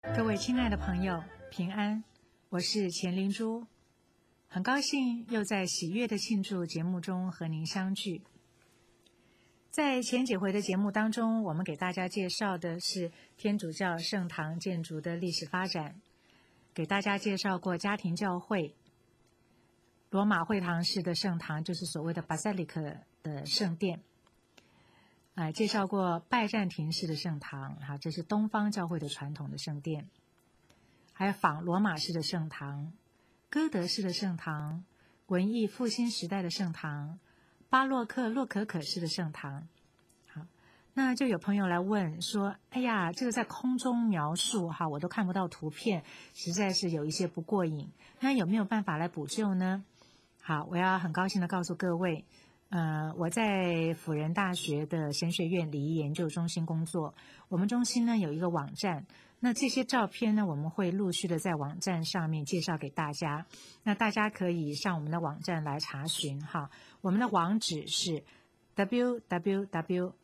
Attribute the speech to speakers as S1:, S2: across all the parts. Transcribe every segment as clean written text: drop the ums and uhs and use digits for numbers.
S1: 各位亲爱的朋友，平安，我是钱灵珠，很高兴又在喜悦的庆祝节目中和您相聚。在前几回的节目当中，我们给大家介绍的是天主教圣堂建筑的历史发展，给大家介绍过家庭教会、罗马会堂式的圣堂，就是所谓的 Basilica 的圣殿，介绍过拜占庭式的圣堂，这是东方教会的传统的圣殿，还有仿罗马式的圣堂、哥德式的圣堂、文艺复兴时代的圣堂、巴洛克洛可可式的圣堂。好，那就有朋友来问说，哎呀，这个在空中描述我都看不到图片，实在是有一些不过瘾，那有没有办法来补救呢？好，我要很高兴的告诉各位，我在辅仁大学的神学院礼仪研究中心工作，我们中心呢有一个网站，那这些照片呢我们会陆续的在网站上面介绍给大家，那大家可以上我们的网站来查询哈，我们的网址是 www.catholicchurch.org，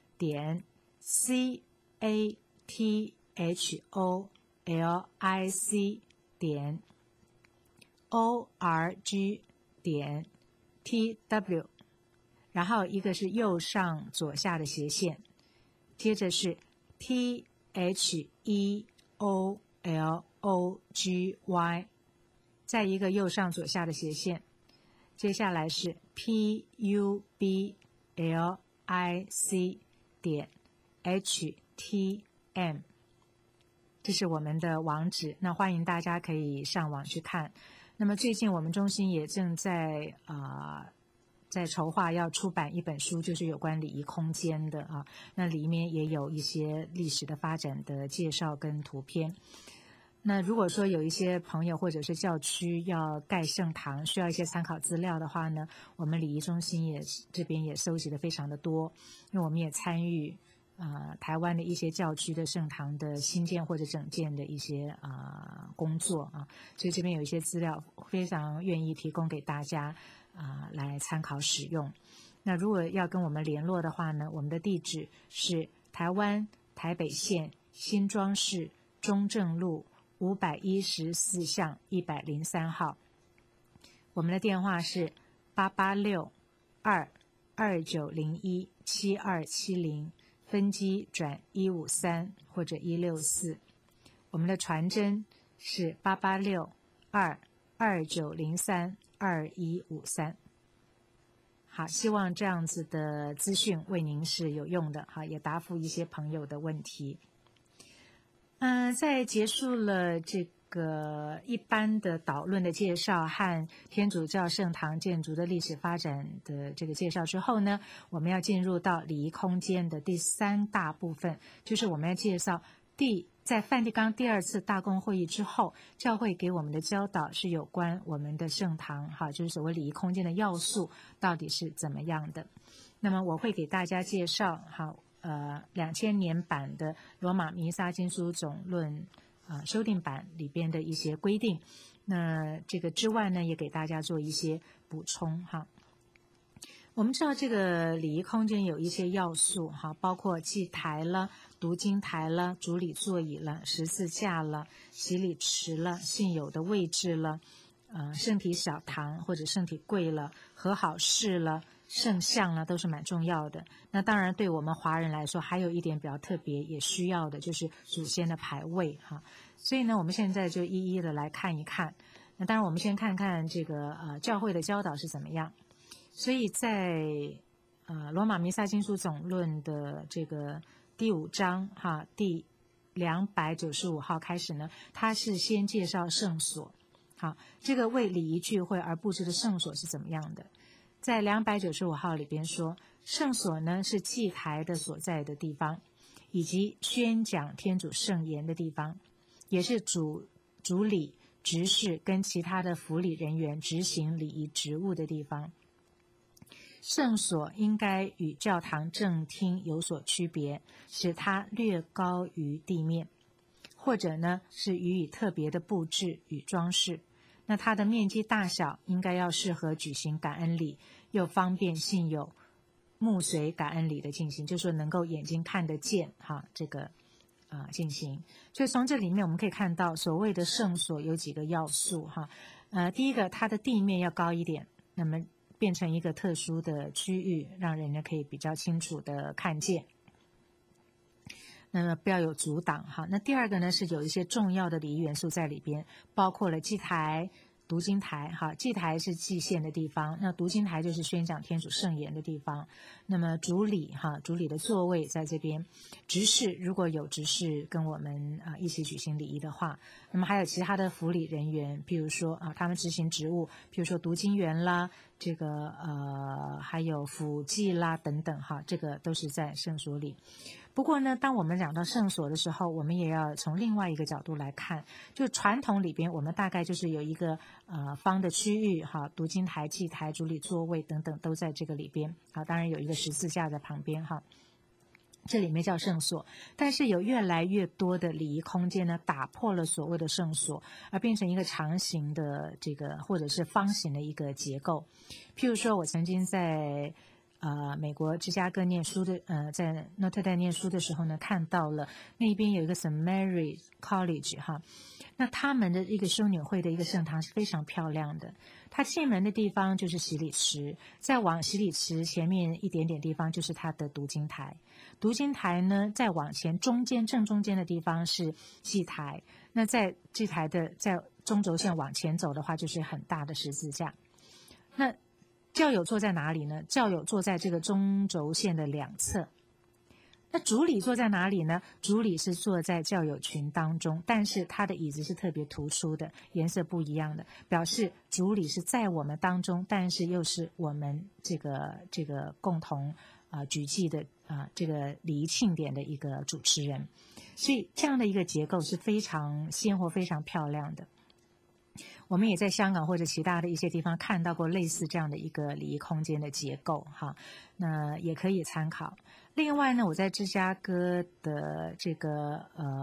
S1: tw， 然后一个是右上左下的斜线，接着是 theology， 再一个右上左下的斜线，接下来是 public.htm， 这是我们的网址，那欢迎大家可以上网去看。那么最近我们中心也正在筹划要出版一本书，就是有关礼仪空间的那里面也有一些历史的发展的介绍跟图片。那如果说有一些朋友或者是教区要盖圣堂，需要一些参考资料的话呢，我们礼仪中心这边也收集的非常的多，因为我们也参与台湾的一些教区的圣堂的新建或者整建的一些工作所以这边有一些资料非常愿意提供给大家来参考使用。那如果要跟我们联络的话呢，我们的地址是台湾台北县新庄市中正路514巷103号，我们的电话是886-2901-7270，分机转153或者164，我们的传真是886-2903-2153。好，希望这样子的资讯为您是有用的，也答复一些朋友的问题。在结束了这个一般的导论的介绍和天主教圣堂建筑的历史发展的这个介绍之后呢，我们要进入到礼仪空间的第三大部分，就是我们要介绍在梵蒂冈第二次大公会议之后，教会给我们的教导是有关我们的圣堂就是所谓礼仪空间的要素到底是怎么样的。那么我会给大家介绍2000年版的罗马弥撒经书总论修订版里边的一些规定，那这个之外呢也给大家做一些补充我们知道这个礼仪空间有一些要素包括祭台了、读经台了、主礼座椅了、十字架了、洗礼池了、信友的位置了、圣体小堂或者圣体柜了、和好室了、圣像了，都是蛮重要的。那当然对我们华人来说还有一点比较特别也需要的，就是祖先的牌位所以呢我们现在就一一的来看一看。那当然我们先看看这个教会的教导是怎么样。所以在罗马弥撒经书总论的这个第5章第295号开始呢，它是先介绍圣所这个为礼仪聚会而布置的圣所是怎么样的。在295号里边说，圣所呢是祭台的所在的地方，以及宣讲天主圣言的地方，也是主礼、执事跟其他的辅理人员执行礼仪职务的地方。圣所应该与教堂正厅有所区别，使它略高于地面，或者呢是予以特别的布置与装饰。那它的面积大小应该要适合举行感恩礼，又方便信友目随感恩礼的进行，就是说能够眼睛看得见这个进行。所以从这里面我们可以看到，所谓的圣所有几个要素哈。第一个，它的地面要高一点，那么变成一个特殊的区域，让人家可以比较清楚的看见。那么不要有阻挡哈。那第二个呢，是有一些重要的礼仪元素在里边，包括了祭台、读经台哈。祭台是祭献的地方，那读经台就是宣讲天主圣言的地方。那么主礼哈，主礼的座位在这边。执事如果有执事跟我们一起举行礼仪的话，那么还有其他的辅理人员，譬如说他们执行职务，譬如说读经员啦，这个还有辅祭啦等等哈，这个都是在圣所里。不过呢，当我们讲到圣所的时候，我们也要从另外一个角度来看，就传统里边，我们大概就是有一个方的区域哈，读经台、祭台、主礼座位等等都在这个里边。好，当然有一个十字架在旁边哈。这里面叫圣所，但是有越来越多的礼仪空间呢，打破了所谓的圣所，而变成一个长形的这个或者是方形的一个结构。譬如说，我曾经在美国芝加哥念书的在诺特戴念书的时候呢，看到了那边有一个 St. Mary College 哈，那他们的一个修女会的一个圣堂是非常漂亮的。它进门的地方就是洗礼池，再往洗礼池前面一点点地方就是它的读经台。读经台呢，再往前正中间的地方是祭台。那在祭台的在中轴线往前走的话，就是很大的十字架。那教友坐在哪里呢？教友坐在这个中轴线的两侧。那主礼坐在哪里呢？主礼是坐在教友群当中，但是他的椅子是特别突出的，颜色不一样的，表示主礼是在我们当中，但是又是我们这个共同举祭的这个礼仪庆典的一个主持人。所以这样的一个结构是非常鲜活、非常漂亮的。我们也在香港或者其他的一些地方看到过类似这样的一个礼仪空间的结构哈，那也可以参考。另外呢，我在芝加哥的这个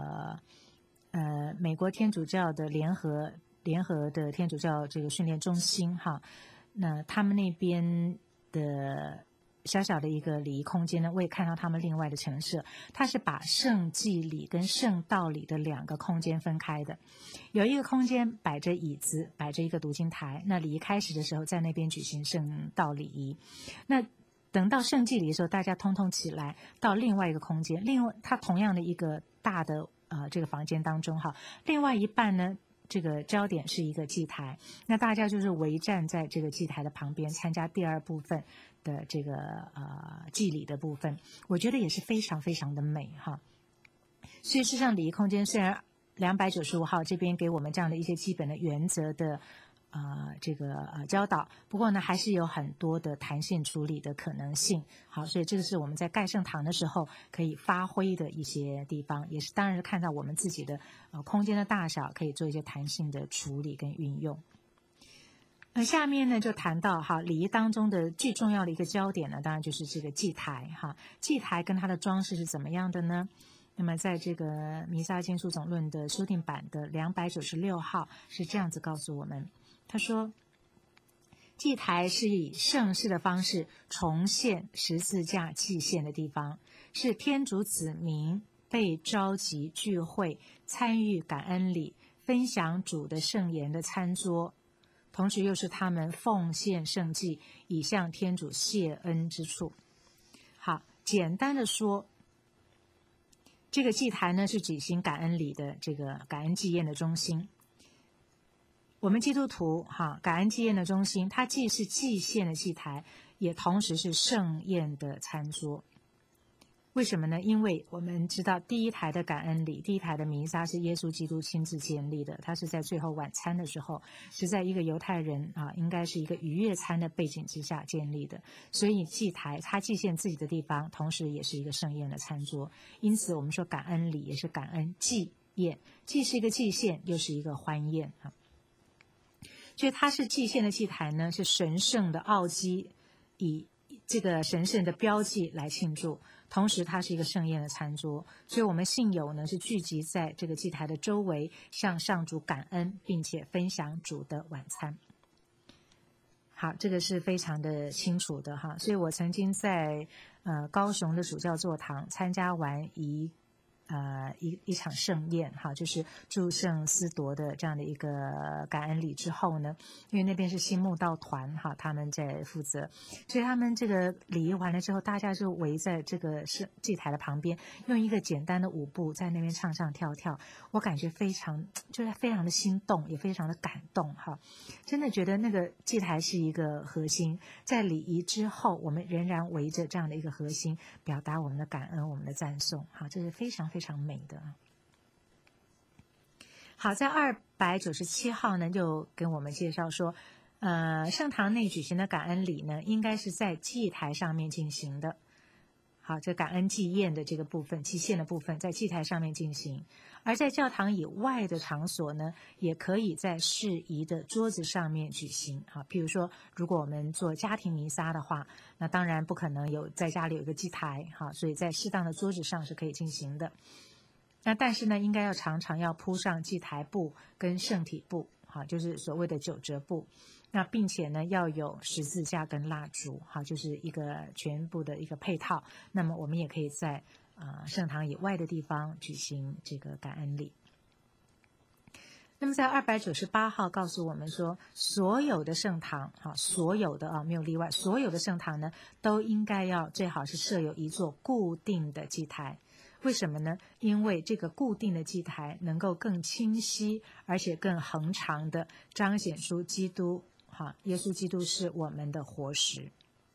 S1: 美国天主教的联合的天主教这个训练中心哈，那他们那边的小小的一个礼仪空间呢，我也看到他们另外的陈设，它是把圣祭礼跟圣道礼的两个空间分开的。有一个空间摆着椅子，摆着一个读经台，那礼仪开始的时候在那边举行圣道礼仪。那等到圣祭礼的时候，大家通通起来到另外一个空间，另外它同样的一个大的这个房间当中哈，另外一半呢，这个焦点是一个祭台，那大家就是围站在这个祭台的旁边参加第二部分的这个祭礼的部分，我觉得也是非常非常的美哈。所以事实上礼仪空间虽然295号这边给我们这样的一些基本的原则的这个教导，不过呢还是有很多的弹性处理的可能性。好，所以这个是我们在盖圣堂的时候可以发挥的一些地方，也是当然是看到我们自己的空间的大小可以做一些弹性的处理跟运用。下面呢就谈到礼仪当中的最重要的一个焦点呢，当然就是这个祭台哈。祭台跟它的装饰是怎么样的呢？那么在这个弥撒经书总论的修订版的296号是这样子告诉我们，他说祭台是以圣事的方式重现十字架祭献的地方，是天主子民被召集聚会参与感恩礼分享主的圣言的餐桌，同时又是他们奉献圣祭以向天主谢恩之处。好，简单的说，这个祭台呢是举行感恩礼的这个感恩祭宴的中心。我们基督徒感恩祭宴的中心，它既是祭献的祭台，也同时是盛宴的餐桌。为什么呢？因为我们知道第一台的感恩礼，第一台的弥撒是耶稣基督亲自建立的，他是在最后晚餐的时候，是在一个犹太人应该是一个逾越餐的背景之下建立的，所以祭台他祭献自己的地方，同时也是一个盛宴的餐桌。因此我们说感恩礼也是感恩祭宴，既是一个祭献，又是一个欢宴所以它是祭献的祭台呢，是神圣的奥基，以这个神圣的标记来庆祝，同时它是一个盛宴的餐桌，所以我们信友呢是聚集在这个祭台的周围，向上主感恩，并且分享主的晚餐。好，这个是非常的清楚的所以我曾经在高雄的主教座堂参加完一一场盛宴哈，就是祝圣思铎的这样的一个感恩礼之后呢，因为那边是新慕道团哈，他们在负责，所以他们这个礼仪完了之后，大家就围在这个祭台的旁边，用一个简单的舞步在那边唱唱跳跳，我感觉非常的心动，也非常的感动哈，真的觉得那个祭台是一个核心，在礼仪之后，我们仍然围着这样的一个核心，表达我们的感恩，我们的赞颂哈，这是非常非常美的。好，在297号呢，就跟我们介绍说，圣堂内举行的感恩礼呢，应该是在祭台上面进行的。好，这感恩祭宴的这个部分，祭献的部分，在祭台上面进行。而在教堂以外的场所呢，也可以在适宜的桌子上面举行。好，譬如说，如果我们做家庭弥撒的话，那当然不可能在家里有一个祭台，哈，所以在适当的桌子上是可以进行的。那但是呢，应该常常要铺上祭台布跟圣体布，好，就是所谓的9折布。那并且呢，要有十字架跟蜡烛，好，就是一个全部的一个配套。那么我们也可以在圣堂以外的地方举行这个感恩礼。那么在298号告诉我们说，所有的圣堂，所有的没有例外，所有的圣堂呢，都应该最好是设有一座固定的祭台。为什么呢？因为这个固定的祭台能够更清晰，而且更恒长的彰显出基督，耶稣基督是我们的活石。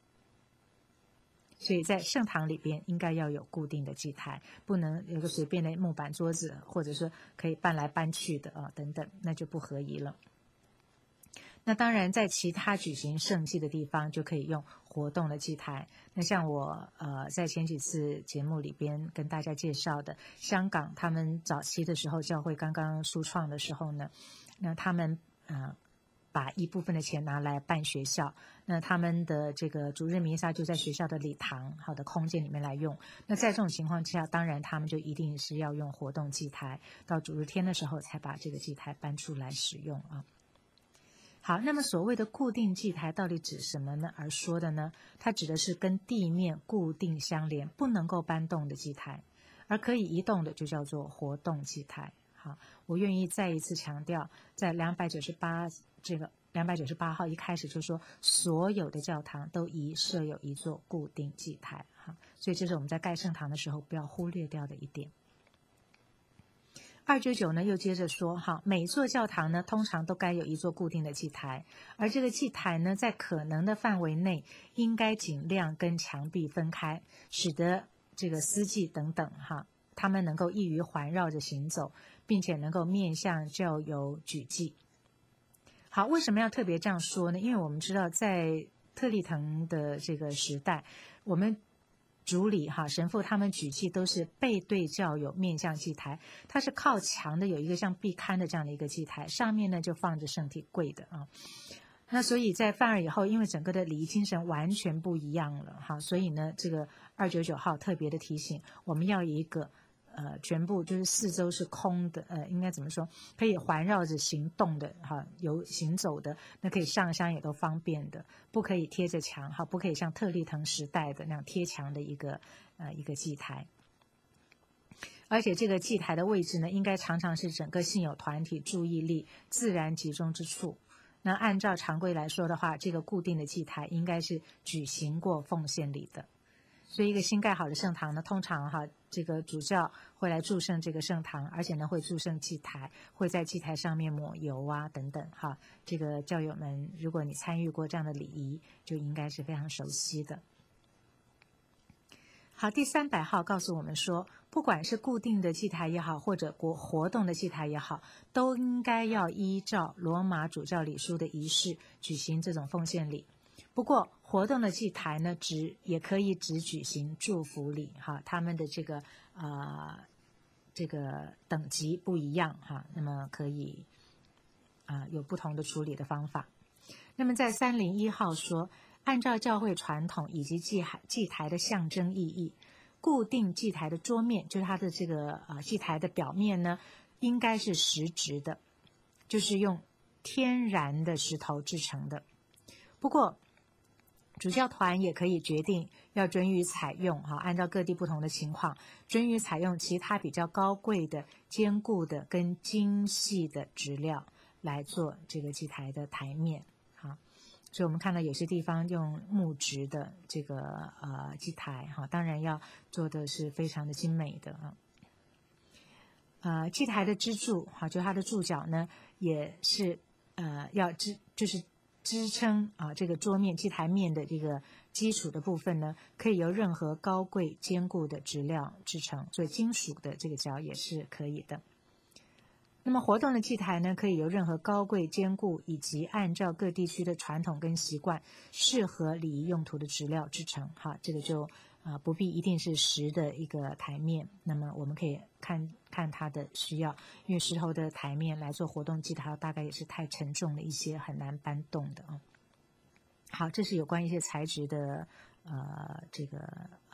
S1: 所以在圣堂里边应该要有固定的祭台，不能有个随便的木板桌子，或者说可以搬来搬去的等等，那就不合宜了。那当然，在其他举行圣祭的地方就可以用活动的祭台。那像我在前几次节目里边跟大家介绍的，香港他们早期的时候，教会刚刚初创的时候呢，那他们把一部分的钱拿来办学校，那他们的这个主日弥撒就在学校的礼堂好的空间里面来用。那在这种情况之下，当然他们就一定是要用活动祭台，到主日天的时候才把这个祭台搬出来使用啊。好，那么所谓的固定祭台到底指什么呢？而说的呢，它指的是跟地面固定相连，不能够搬动的祭台，而可以移动的就叫做活动祭台。好，我愿意再一次强调，在298号一开始就说，所有的教堂都宜设有一座固定祭台。好，所以这是我们在盖圣堂的时候不要忽略掉的一点。299呢又接着说，每座教堂呢通常都该有一座固定的祭台，而这个祭台呢在可能的范围内应该尽量跟墙壁分开，使得这个司祭等等他们能够易于环绕着行走，并且能够面向较有举祭。好，为什么要特别这样说呢？因为我们知道在特立腾的这个时代，我们主礼神父他们举祭都是背对教友，面向祭台，它是靠墙的，有一个像壁龛的这样的一个祭台，上面呢就放着圣体柜的那所以在梵二以后，因为整个的礼仪精神完全不一样了所以呢这个299号特别的提醒，我们要有一个全部就是四周是空的，应该怎么说？可以环绕着行动的有行走的，那可以上香也都方便的，不可以贴着墙不可以像特立腾时代的那样贴墙的一个祭台。而且这个祭台的位置呢，应该常常是整个信友团体注意力自然集中之处。那按照常规来说的话，这个固定的祭台应该是举行过奉献礼的。所以一个新盖好的圣堂呢，通常这个主教会来祝圣这个圣堂，而且呢会祝圣祭台，会在祭台上面抹油等等这个教友们，如果你参与过这样的礼仪，就应该是非常熟悉的。好，第300号告诉我们说，不管是固定的祭台也好，或者活动的祭台也好，都应该要依照罗马主教礼书的仪式举行这种奉献礼。不过活动的祭台呢，也可以只举行祝福礼他们的这个等级不一样那么可以有不同的处理的方法。那么在301号说，按照教会传统以及祭台的象征意义，固定祭台的桌面，就是它的这个祭台的表面呢，应该是实直的，就是用天然的石头制成的。不过主教团也可以决定要准予采用按照各地不同的情况，准予采用其他比较高贵的、坚固的跟精细的质料来做这个祭台的台面。所以我们看到有些地方用木质的这个祭台当然要做的是非常的精美的祭台的支柱就它的柱脚呢也是要就是支撑这个桌面祭台面的这个基础的部分呢，可以由任何高贵坚固的质料制成，所以金属的这个脚也是可以的。那么活动的祭台呢，可以由任何高贵坚固以及按照各地区的传统跟习惯适合礼仪用途的质料制成这个就不必一定是石的一个台面，那么我们可以看它的需要，因为石头的台面来做活动祭台大概也是太沉重的一些，很难搬动的好，这是有关一些材质的这个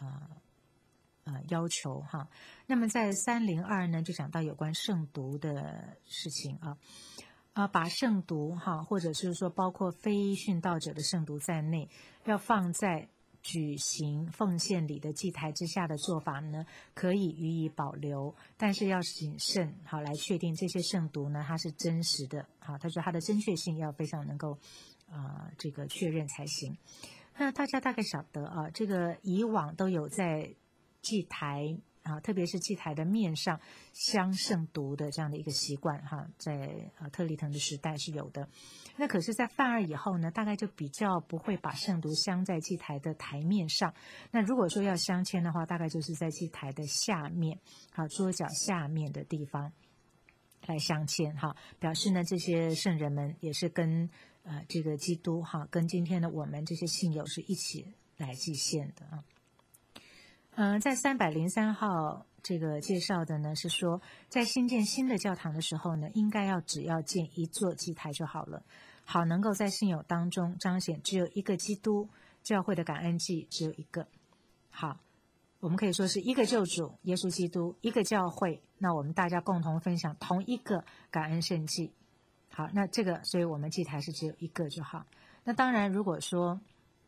S1: 要求那么在302呢，就讲到有关圣读的事情把圣读或者是说包括非殉道者的圣读在内，要放在举行奉献礼的祭台之下的做法呢，可以予以保留，但是要谨慎来确定这些圣读呢它是真实的他说它的正确性要非常能够这个确认才行。那大家大概晓得这个以往都有在祭台特别是祭台的面上镶圣读的这样的一个习惯在特立腾的时代是有的。那可是在范二以后呢，大概就比较不会把圣读镶在祭台的台面上。那如果说要镶嵌的话，大概就是在祭台的下面桌脚下面的地方来镶嵌表示呢这些圣人们也是跟这个基督跟今天的我们这些信友是一起来祭献的在303号这个介绍的呢是说，在新建新的教堂的时候呢，应该只要建一座祭台就好了，好能够在信友当中彰显只有一个基督，教会的感恩祭只有一个。好，我们可以说是一个救主耶稣基督，一个教会，那我们大家共同分享同一个感恩圣祭。好，那这个所以我们祭台是只有一个就好。那当然如果说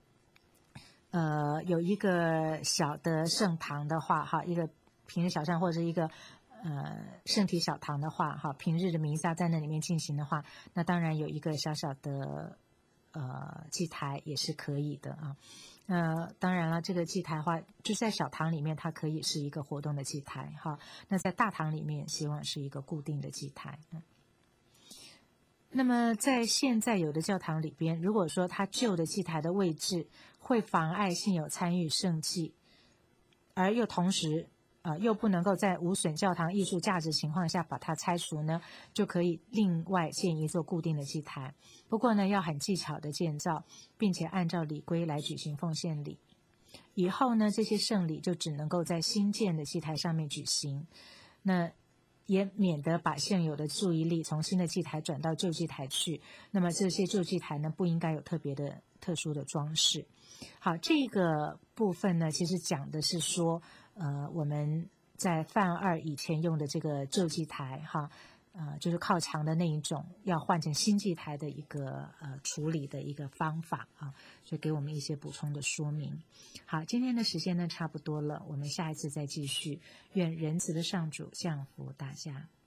S1: 有一个小的圣堂的话一个平日小圣或者是一个圣体小堂的话平日的弥撒在那里面进行的话，那当然有一个小小的祭台也是可以的当然了，这个祭台的话就在小堂里面它可以是一个活动的祭台那在大堂里面希望是一个固定的祭台那么在现在有的教堂里边，如果说它旧的祭台的位置会妨碍信友参与圣祭，而又同时又不能够在无损教堂艺术价值情况下把它拆除呢，就可以另外建一座固定的祭台。不过呢，要很技巧的建造，并且按照礼规来举行奉献礼。以后呢，这些圣礼就只能够在新建的祭台上面举行。那也免得把现有的注意力从新的祭台转到旧祭台去，那么这些旧祭台呢不应该有特殊的装饰。好，这个部分呢其实讲的是说我们在范二以前用的这个旧祭台就是靠墙的那一种，要换成新祭台的一个处理的一个方法所以给我们一些补充的说明。好，今天的时间呢差不多了，我们下一次再继续。愿仁慈的上主降福大家。